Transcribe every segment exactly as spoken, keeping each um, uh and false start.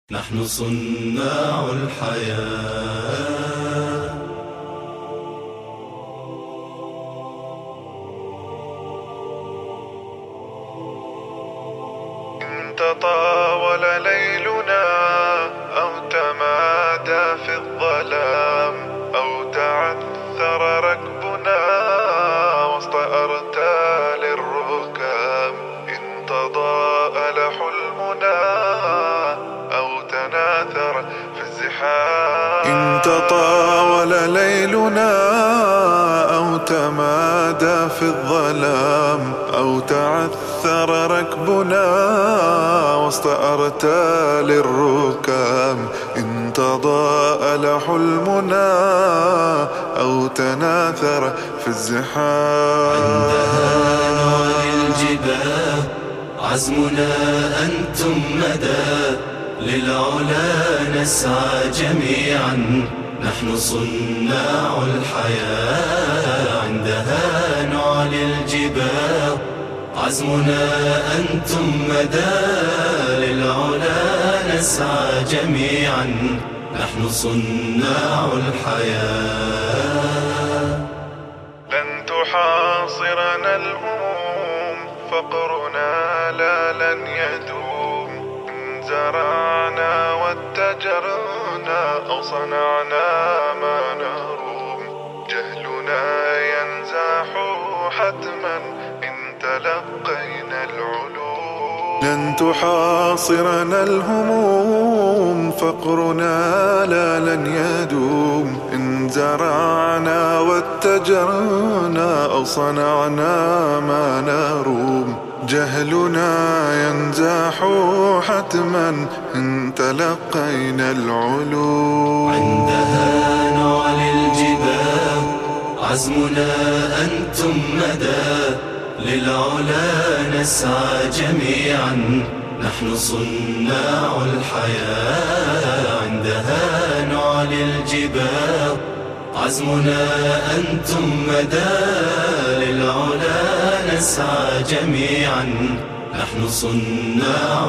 نحن صناع الحياة. إن تطاول ليلنا أو تمادى في الظلام أو تعثر ركبنا وسط أرتال الركام، إن تضاءل حلمنا أو تناثر في الزحام، إن تطاول ليلنا أو تمادى في الظلام أو تعثر ركبنا وسط أرتال الركام، إن تضاءل حلمنا أو تناثر في الزحام. عندها نعلي الجباه عزمنا أنتم مدى، للعلا نسعى جميعا، نحن صناع الحياة. عندها نعلي الجباه عزمنا أنتم مدى، للعلا نسعى جميعا، نحن صناع الحياة. لن تحاصرنا الهموم، فقرنا لا لن يدوم، إن زرعنا واتجرنا أو صنعنا ما نروم، جهلنا ينزاح حتما إن تلقينا العلوم. لن تحاصرنا الهموم، فقرنا لا لن يدوم، إن زرعنا واتجرنا أو صنعنا ما نروم، جهلنا ينزاح حتما إن تلقينا العلوم. عندها نعلي الجباه عزمنا أنتم مدى، للعلا نسعى جميعا، نحن صناع الحياة. عندها نعلي الجباه عزمنا أنتم مدى، للعلا نسعى جميعا، نحن صناع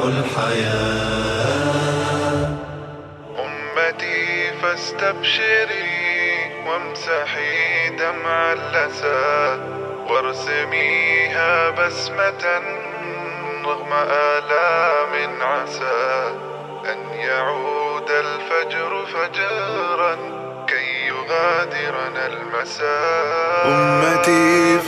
الحياة. أمتي فاستبشري وامسحي دمع اللسى، وارسميها بسمة رغم آلام، عسى أن يعود الفجر فجرا كي يغادرنا المساء. أمتي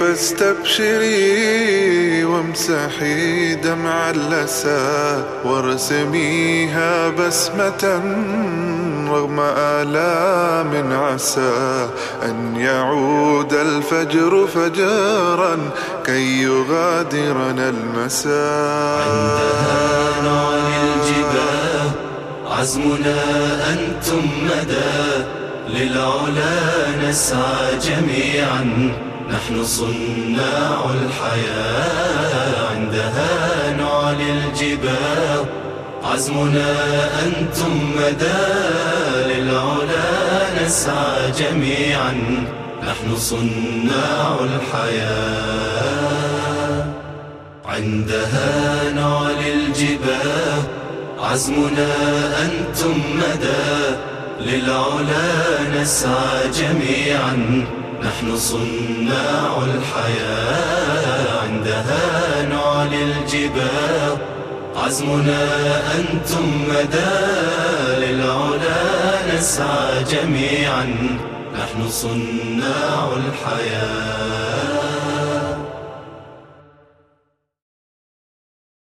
فاستبشري وامسحي دمع اللسى، وارسميها بسمة رغم آلام، عسى أن يعود الفجر فجرا كي يغادرنا المساء. عندها نعلي الجباه عزمنا أنتم مدى، للعلا نسعى جميعا، نحن صناع الحياة. عندها نعلي الجباه عزمنا أنتم مدى، للعلا نسعى جميعا، نحن صناع الحياة. عندها نعلي الجباه عزمنا أنتم مدى، للعلا نسعى جميعا، نحن صناع الحياة. عندها نعلي الجباه عزمنا أنتم مدى، للعلا نسعى جميعا، نحن صناع الحياة.